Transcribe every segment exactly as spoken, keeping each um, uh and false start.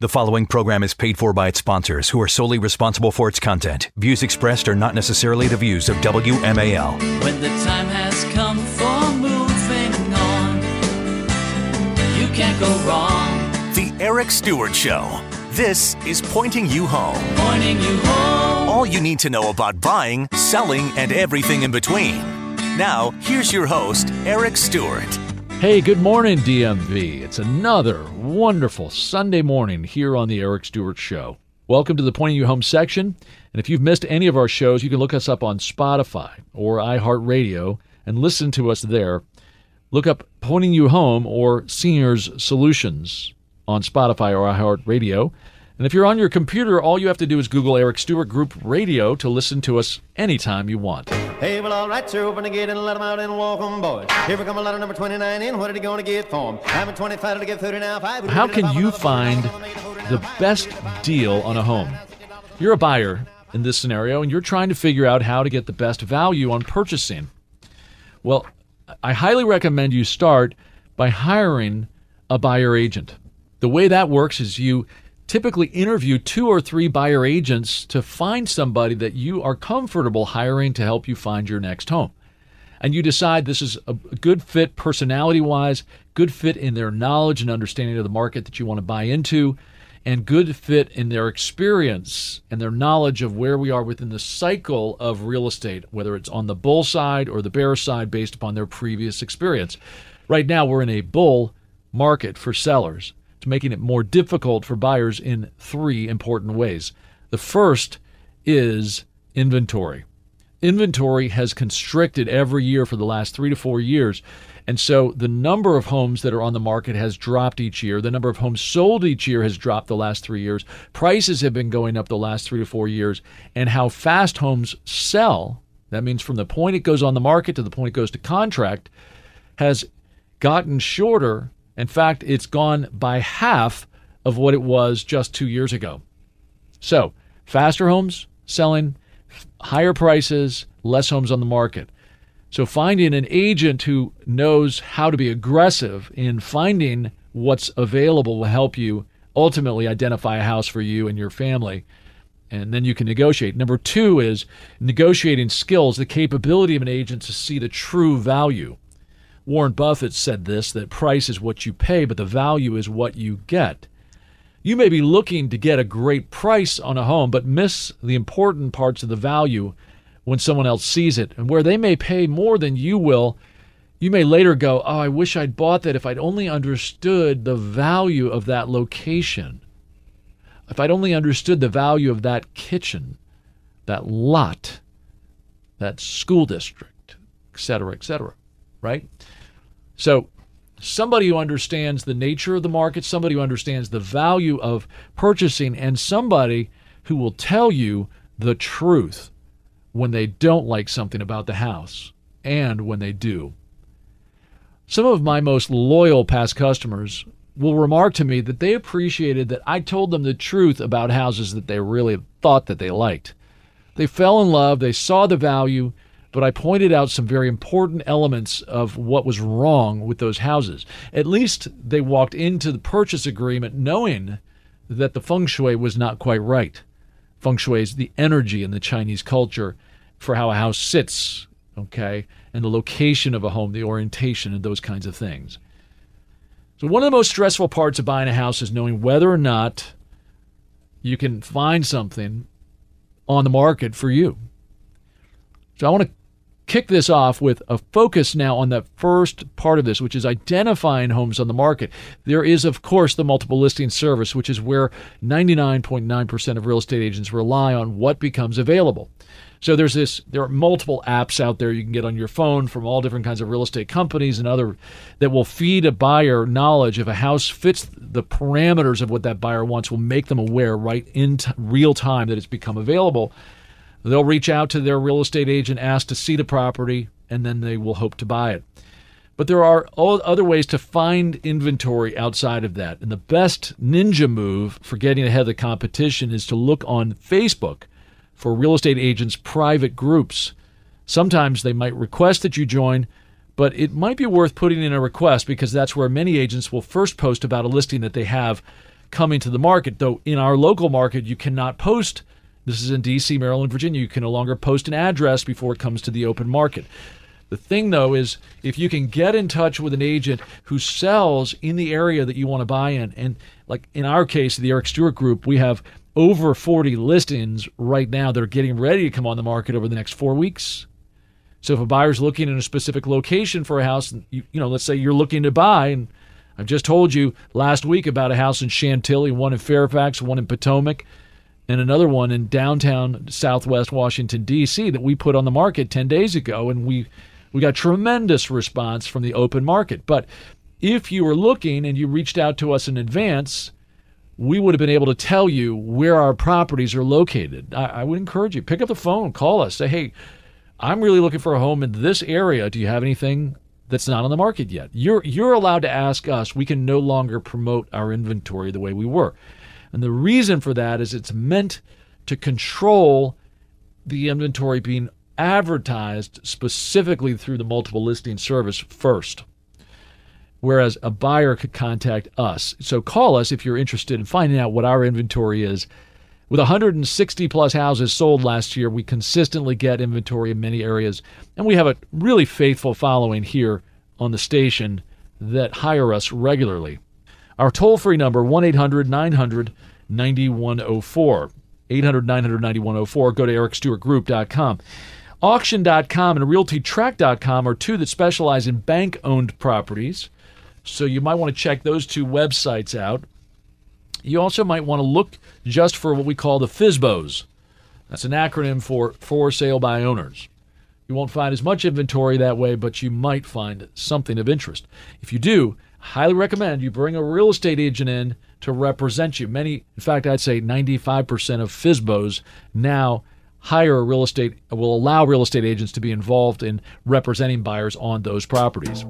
The following program is paid for by its sponsors, who are solely responsible for its content. Views expressed are not necessarily the views of W M A L. When the time has come for moving on, you can't go wrong. The Eric Stewart Show. This is Pointing You Home. Pointing you home. All you need to know about buying, selling, and everything in between. Now, here's your host, Eric Stewart. Hey, good morning, D M V. It's another wonderful Sunday morning here on the Eric Stewart Show. Welcome to the Pointing You Home section. And if you've missed any of our shows, you can look us up on Spotify or iHeartRadio and listen to us there. Look up Pointing You Home or Seniors Solutions on Spotify or iHeartRadio. And if you're on your computer, all you have to do is Google Eric Stewart Group Radio to listen to us anytime you want. Hey, well, all right, sir, open the gate and let them out and walk on, boys. Here we come a letter number twenty-nine in. What are they going to get for them? I'm a twenty-five to get thirty now. Five. How can you find the best deal on a home? You're a buyer in this scenario, and you're trying to figure out how to get the best value on purchasing. Well, I highly recommend you start by hiring a buyer agent. The way that works is you typically interview two or three buyer agents to find somebody that you are comfortable hiring to help you find your next home. And you decide this is a good fit personality-wise, good fit in their knowledge and understanding of the market that you want to buy into, and good fit in their experience and their knowledge of where we are within the cycle of real estate, whether it's on the bull side or the bear side based upon their previous experience. Right now, we're in a bull market for sellers. Making it more difficult for buyers in three important ways. The first is inventory. Inventory has constricted every year for the last three to four years, and so the number of homes that are on the market has dropped each year. The number of homes sold each year has dropped the last three years. Prices have been going up the last three to four years, and how fast homes sell, that means from the point it goes on the market to the point it goes to contract, has gotten shorter. In fact, it's gone by half of what it was just two years ago. So, faster homes selling, higher prices, less homes on the market. So finding an agent who knows how to be aggressive in finding what's available will help you ultimately identify a house for you and your family, and then you can negotiate. Number two is negotiating skills, the capability of an agent to see the true value. Warren Buffett said this, that price is what you pay, but the value is what you get. You may be looking to get a great price on a home, but miss the important parts of the value when someone else sees it. And where they may pay more than you will, you may later go, oh, I wish I'd bought that if I'd only understood the value of that location. If I'd only understood the value of that kitchen, that lot, that school district, et cetera, et cetera, right? So somebody who understands the nature of the market, somebody who understands the value of purchasing, and somebody who will tell you the truth when they don't like something about the house and when they do. Some of my most loyal past customers will remark to me that they appreciated that I told them the truth about houses that they really thought that they liked. They fell in love, they saw the value, but I pointed out some very important elements of what was wrong with those houses. At least they walked into the purchase agreement knowing that the feng shui was not quite right. Feng shui is the energy in the Chinese culture for how a house sits, okay, and the location of a home, the orientation, and those kinds of things. So one of the most stressful parts of buying a house is knowing whether or not you can find something on the market for you. So I want to kick this off with a focus now on the first part of this, which is identifying homes on the market. There is, of course, the multiple listing service, which is where ninety-nine point nine percent of real estate agents rely on what becomes available. So there's this, there are multiple apps out there you can get on your phone from all different kinds of real estate companies and other that will feed a buyer knowledge if a house fits the parameters of what that buyer wants, will make them aware right in t- real time that it's become available. They'll reach out to their real estate agent, ask to see the property, and then they will hope to buy it. But there are other ways to find inventory outside of that. And the best ninja move for getting ahead of the competition is to look on Facebook for real estate agents' private groups. Sometimes they might request that you join, but it might be worth putting in a request because that's where many agents will first post about a listing that they have coming to the market, though in our local market you cannot post. This is in D C, Maryland, Virginia. You can no longer post an address before it comes to the open market. The thing, though, is if you can get in touch with an agent who sells in the area that you want to buy in, and like in our case, the Eric Stewart Group, we have over forty listings right now that are getting ready to come on the market over the next four weeks. So if a buyer's looking in a specific location for a house, you, you know, let's say you're looking to buy, and I've just told you last week about a house in Chantilly, one in Fairfax, one in Potomac, and another one in downtown Southwest Washington, D C that we put on the market ten days ago, and we we got tremendous response from the open market. But if you were looking and you reached out to us in advance, we would have been able to tell you where our properties are located. I, I would encourage you, pick up the phone, call us, say, hey, I'm really looking for a home in this area. Do you have anything that's not on the market yet? You're you're allowed to ask us. We can no longer promote our inventory the way we were. And the reason for that is it's meant to control the inventory being advertised specifically through the multiple listing service first, whereas a buyer could contact us. So call us if you're interested in finding out what our inventory is. With one hundred sixty plus houses sold last year, we consistently get inventory in many areas, and we have a really faithful following here on the station that hire us regularly. Our toll-free number, one eight hundred nine hundred ninety-one oh four, eight hundred nine hundred ninety-one oh four. Go to eric stewart group dot com. auction dot com and realty track dot com are two that specialize in bank-owned properties, so you might want to check those two websites out. You also might want to look just for what we call the F S B Os. That's an acronym for For Sale by Owners. You won't find as much inventory that way, but you might find something of interest. If you do, I highly recommend you bring a real estate agent in to represent you. Many, in fact, I'd say ninety-five percent of F S B Os now hire a real estate, will allow real estate agents to be involved in representing buyers on those properties.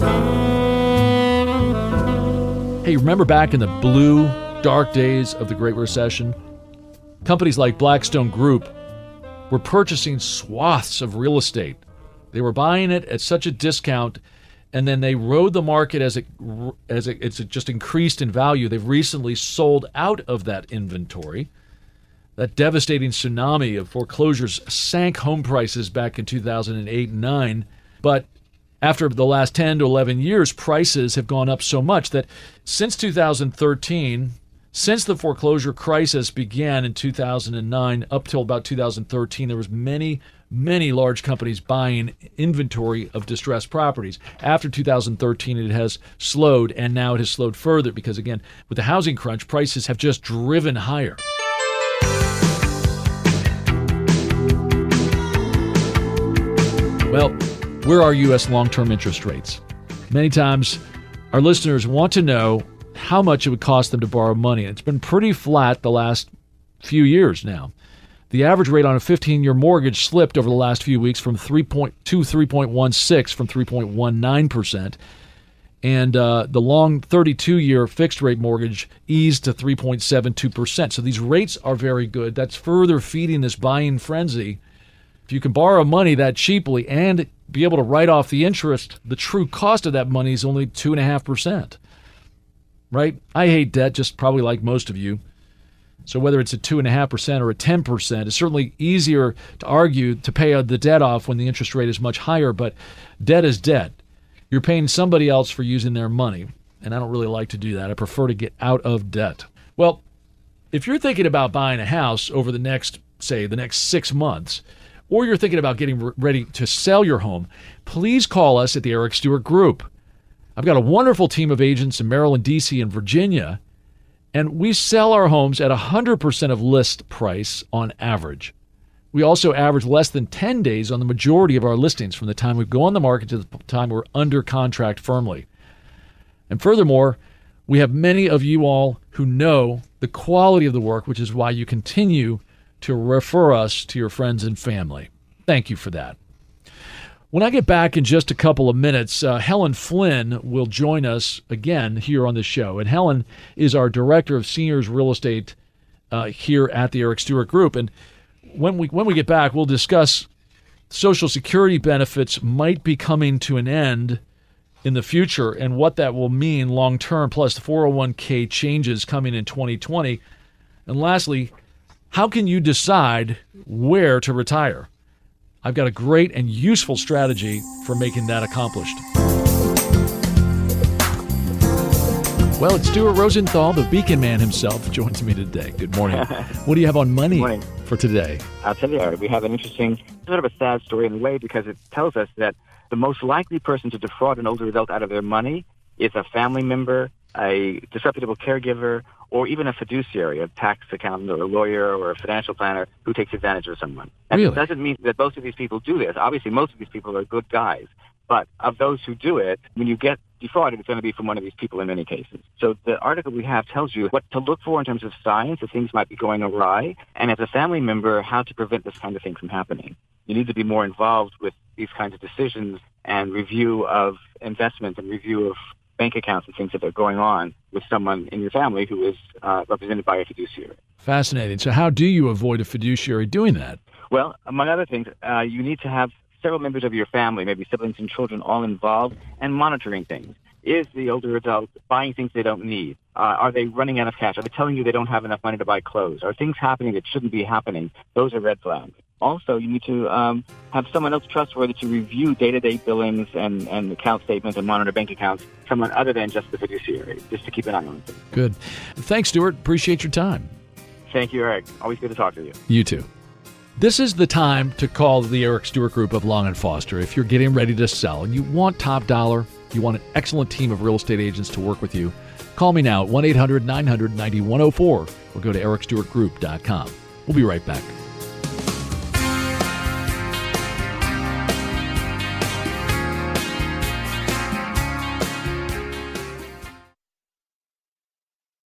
Hey, remember back in the blue, dark days of the Great Recession? Companies like Blackstone Group were purchasing swaths of real estate. They were buying it at such a discount, and then they rode the market as it as it, it's just increased in value. They've recently sold out of that inventory. That devastating tsunami of foreclosures sank home prices back in two thousand eight and nine, but after the last ten to eleven years, prices have gone up so much that since two thousand thirteen, since the foreclosure crisis began in two thousand nine up till about two thousand thirteen, there was many, many large companies buying inventory of distressed properties. After two thousand thirteen, it has slowed, and now it has slowed further because, again, with the housing crunch, prices have just driven higher. Well, where are U S long-term interest rates? Many times, our listeners want to know how much it would cost them to borrow money. It's been pretty flat the last few years now. The average rate on a fifteen-year mortgage slipped over the last few weeks from three point two to three point one six from three point one nine percent. And uh, the long thirty-two-year fixed-rate mortgage eased to three point seven two percent. So these rates are very good. That's further feeding this buying frenzy. If you can borrow money that cheaply and be able to write off the interest, the true cost of that money is only two point five percent. Right? I hate debt, just probably like most of you. So whether it's a two point five percent or a ten percent, it's certainly easier to argue to pay the debt off when the interest rate is much higher, but debt is debt. You're paying somebody else for using their money, and I don't really like to do that. I prefer to get out of debt. Well, if you're thinking about buying a house over the next, say, the next six months, or you're thinking about getting ready to sell your home, please call us at the Eric Stewart Group. I've got a wonderful team of agents in Maryland, D C, and Virginia, and we sell our homes at one hundred percent of list price on average. We also average less than ten days on the majority of our listings from the time we go on the market to the time we're under contract firmly. And furthermore, we have many of you all who know the quality of the work, which is why you continue to refer us to your friends and family. Thank you for that. When I get back in just a couple of minutes, uh, Helen Flynn will join us again here on the show. And Helen is our Director of Seniors Real Estate uh, here at the Eric Stewart Group. And when we when we get back, we'll discuss Social Security benefits might be coming to an end in the future and what that will mean long term, plus the four oh one k changes coming in twenty twenty. And lastly, how can you decide where to retire? I've got a great and useful strategy for making that accomplished. Well, it's Stuart Rosenthal, the Beacon Man himself, joins me today. Good morning. What do you have on money for today? I'll tell you, Eric, we have an interesting, sort of a sad story in a way, because it tells us that the most likely person to defraud an older adult out of their money is a family member, a disreputable caregiver, or even a fiduciary, a tax accountant or a lawyer or a financial planner who takes advantage of someone. And Really? it doesn't mean that most of these people do this. Obviously, most of these people are good guys. But of those who do it, when you get defrauded, it's going to be from one of these people in many cases. So the article we have tells you what to look for in terms of signs that things might be going awry, and as a family member, how to prevent this kind of thing from happening. You need to be more involved with these kinds of decisions and review of investments and review of bank accounts and things that are going on with someone in your family who is uh, represented by a fiduciary. Fascinating. So how do you avoid a fiduciary doing that? Well, among other things, uh, you need to have several members of your family, maybe siblings and children, all involved and monitoring things. Is the older adult buying things they don't need? Uh, are they running out of cash? Are they telling you they don't have enough money to buy clothes? Are things happening that shouldn't be happening? Those are red flags. Also, you need to um, have someone else trustworthy to review day-to-day billings and, and account statements and monitor bank accounts, someone other than just the fiduciary, just to keep an eye on things. Good. Thanks, Stuart. Appreciate your time. Thank you, Eric. Always good to talk to you. You too. This is the time to call the Eric Stewart Group of Long and Foster. If you're getting ready to sell and you want top dollar, you want an excellent team of real estate agents to work with you, call me now at one eight hundred nine hundred ninety-one oh four or go to eric stewart group dot com. We'll be right back.